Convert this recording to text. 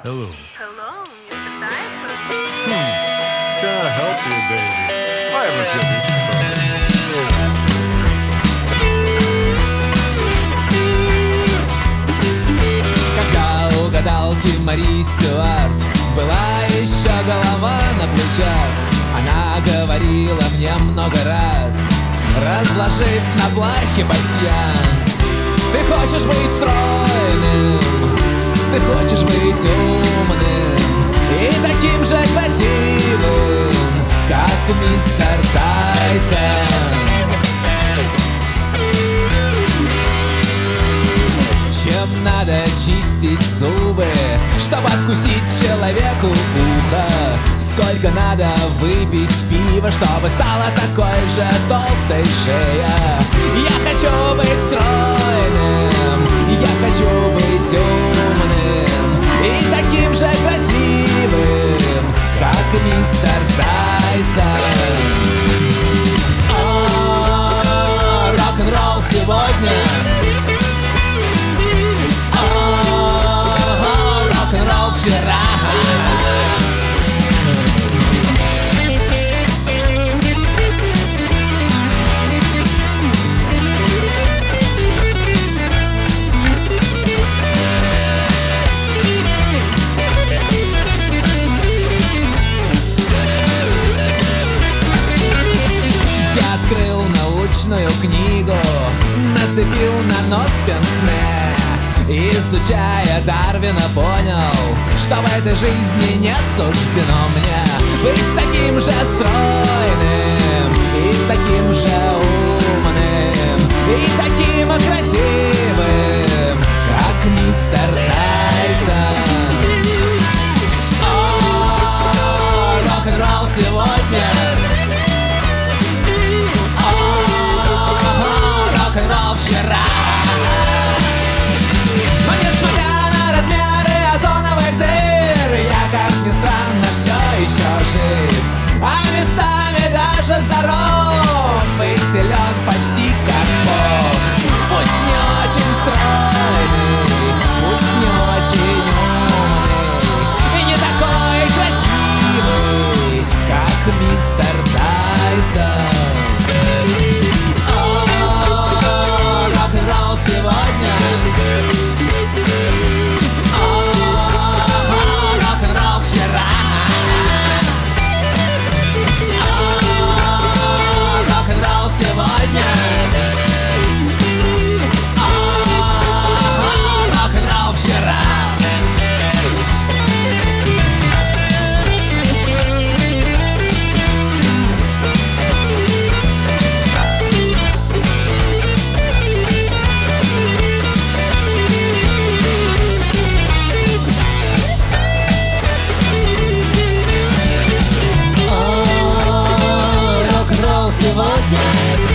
Hello. Hello, Mr. Tyson. Can I help you, baby? I have a goodness problem. Когда у гадалки Мари Стюарт была еще голова на плечах, она говорила мне много раз, разложив на плахе пасьянс: ты хочешь быть стройным, ты хочешь быть умным и таким же красивым, как мистер Тайсон. Чем надо чистить зубы, чтобы откусить человеку ухо? Сколько надо выпить пива, чтобы стала такой же толстой шея? Я хочу быть стройным, я хочу быть умным и таким же красивым, как мистер Тайсон. О, рок-н-ролл сегодня, рок-н-ролл вчера. Я открыл научную книгу, нацепил на нос пенсне, изучая Дарвина, понял, что в этой жизни не суждено мне быть таким же стройным и таким же умным и таким красивым, как мистер Тайсон. О, рок-н-ролл сегодня, о, рок-н-ролл вчера. Но несмотря на размеры озоновых дыр, я, как ни странно, все еще жив, а местами даже здоров и силен почти как Бог. Пусть не очень стройный, пусть не очень умный и не такой красивый, как мистер Тайсон. О, рок-н-ролл сегодня, рок-н-ролл вчера, рок-н-ролл сегодня, рок-н-ролл вчера. Рок-н-ролл сегодня,